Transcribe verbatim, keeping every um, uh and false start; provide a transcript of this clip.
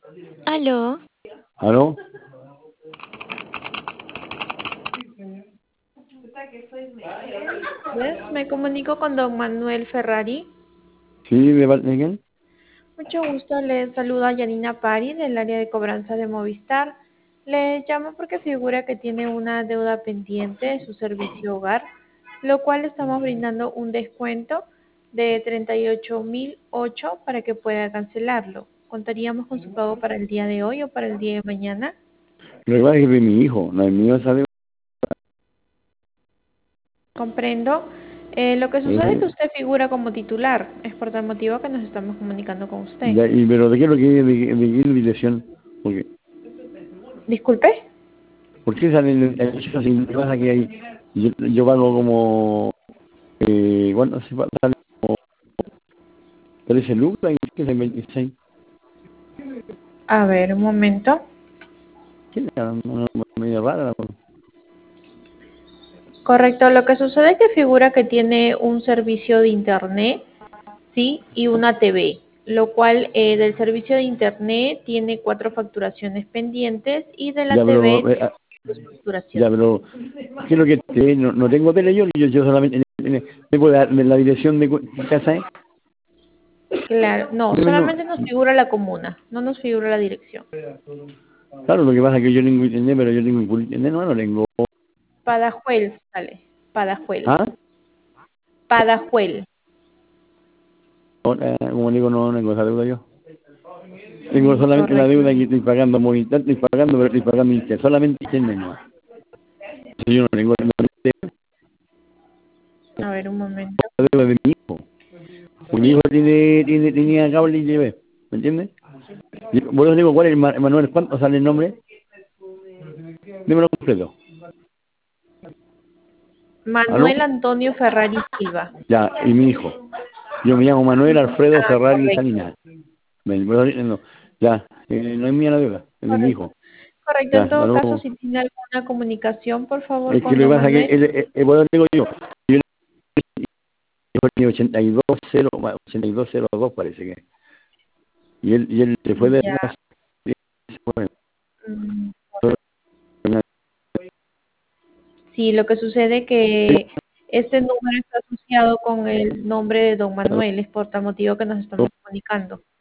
Aló. ¿Aló? Yes, me comunico con don Manuel Ferrari. Sí, ¿de parte de quién? Mucho gusto, le saluda Yanina Pari del área de cobranza de Movistar. Le llamo porque figura que tiene una deuda pendiente de su servicio hogar, lo cual le estamos brindando un descuento de treinta y ocho mil ocho para que pueda cancelarlo. ¿Contaríamos con su pago para el día de hoy o para el día de mañana? Lo que pasa es que de mi hijo, no es mío, ¿sabe? Comprendo. Eh, lo que sucede es que Ese- usted figura como titular. Es por tal motivo que nos estamos comunicando con usted. ya, y, pero ¿de qué es lo que es? ¿De, qué- de qué dirección? Porque, Disculpe. ¿por qué sale el, el hecho así? Lo que pasa es que hay, yo, yo pago como, eh, ¿cuánto se pa- sale? Como trece lucas y que es veintiséis. A ver, un momento. ¿Qué es una, una media rara? ¿No? Correcto, lo que sucede es que figura que tiene un servicio de internet, sí, y una T V, lo cual eh, del servicio de internet tiene cuatro facturaciones pendientes y de la Ya, pero, T V eh, ah, dos ya, facturaciones. pero, ¿qué es lo que te, no, no tengo tele yo, yo, yo solamente, en- en- ¿me puede dar la dirección de cu- casa? ¿Eh? Claro, no, Deme el nu- solamente nos figura la comuna, no nos figura la dirección. Claro, lo que pasa es que yo tengo internet, pero yo tengo full internet, no, no tengo. Padajuel, sale, Padajuel, ¿Ah? Padajuel. Ahora, como digo, no tengo esa deuda yo. Tengo solamente la Correcto. deuda que estoy pagando Movistar, estoy pagando, pero estoy pagando internet, solamente internet no. Eso yo no tengo la A ver, un momento. deuda de mi hijo. Porque mi hijo tiene, tiene, tenía cable y T V, ¿me entiendes? Y por eso digo, ¿cuál es el Ma- Manuel? ¿Cuánto sale el nombre? Dímelo completo. ¿Aló? Manuel Antonio Ferrari Silva. Ya, y mi hijo. Yo me llamo Manuel Alfredo Ah, Ferrari correcto. Salinas. Me- por eso, no, ya, eh, no es mía la deuda, es de mi Correcto. hijo. Correcto, Ya, en hasta todo caso, luego. si tiene alguna comunicación, por favor, Es que con lo que don pasa es que, Manuel. él, eh, eh, por eso digo yo, yo tiene ochenta y dos cero, ochenta y dos cero dos parece que. Y él, y él se fue de Ya. una. mm, Sí, lo que sucede que este número está asociado con el nombre de don Manuel, es por tal motivo que nos estamos comunicando.